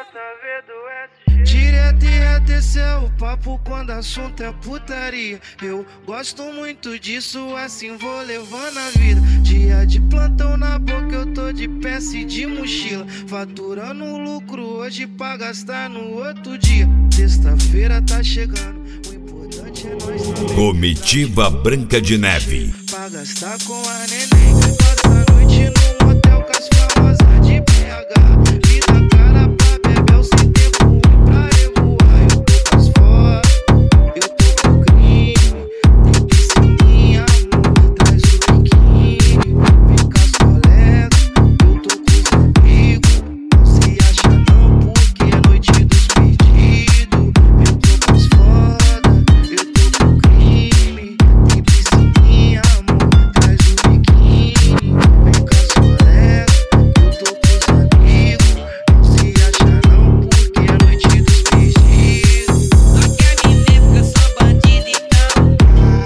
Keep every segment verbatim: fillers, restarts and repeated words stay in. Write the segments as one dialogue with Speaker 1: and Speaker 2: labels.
Speaker 1: Direto e reto, esse é o papo quando assunto é putaria. Eu gosto muito disso, assim vou levando a vida. Dia de plantão na boca, eu tô de peça e de mochila, faturando lucro hoje pra gastar no outro dia. Sexta-feira tá chegando, o importante é nós também.
Speaker 2: Comitiva Branca de Neve.
Speaker 1: Pra gastar com a neném, passa a noite num hotel com as famosas de B H. Me dá cara pra beber, eu sem tempo ruim pra revoar. Eu tô com as fotos, eu tô com crime. Tem piscininha, amor, traz o biquíni. Vem com as colegas, eu tô com os amigos. Não se acha não, porque é noite dos pedidos. Eu tô com as fotos, eu tô com crime. Tem piscininha, amor, traz o biquíni. Vem com as colegas, eu tô com os amigos. Não se acha não, porque é noite dos pedidos.
Speaker 3: Só quer me ver porque eu sou bandido, então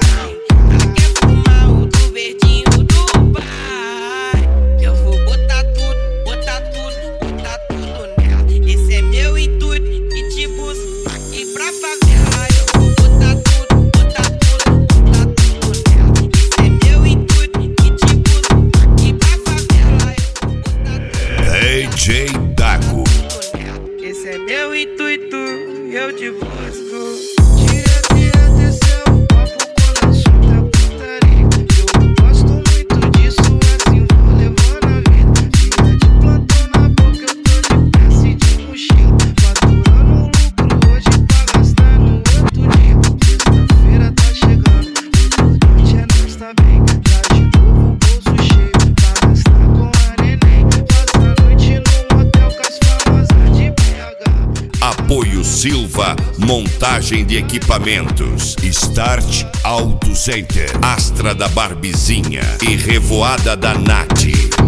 Speaker 3: ela quer fumar o do verdinho do pai. Eu vou botar tudo, botar tudo, botar tudo nela. Esse é meu intuito, e te busco aqui pra favela. Eu vou botar tudo, botar tudo, botar tudo nela. Esse é meu intuito, e te busco aqui pra favela. Eu vou botar tudo.
Speaker 2: D J Dago.
Speaker 3: Esse é meu intuito, eu te busco.
Speaker 1: Direto e reto, esse é o papo quando assunto é putaria. Eu gosto muito disso, assim vou levando a vida. Dia de plantão na boca, eu tô de peça e de mochila, faturando lucro hoje pra gastar no outro dia. Sexta-feira tá chegando, o importante é nós tá bem. Já de novo o bolso cheio, pra gastar com a neném. Passa a noite num hotel com as famosas de B H.
Speaker 2: Apoio Silva, montagem de equipamentos. Start Auto Center, Astra da Barbizinha e Revoada da Nath.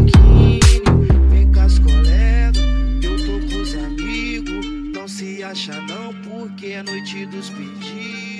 Speaker 1: Vem com as colegas, eu tô com os amigos. Não se acha não, porque é noite dos pedidos.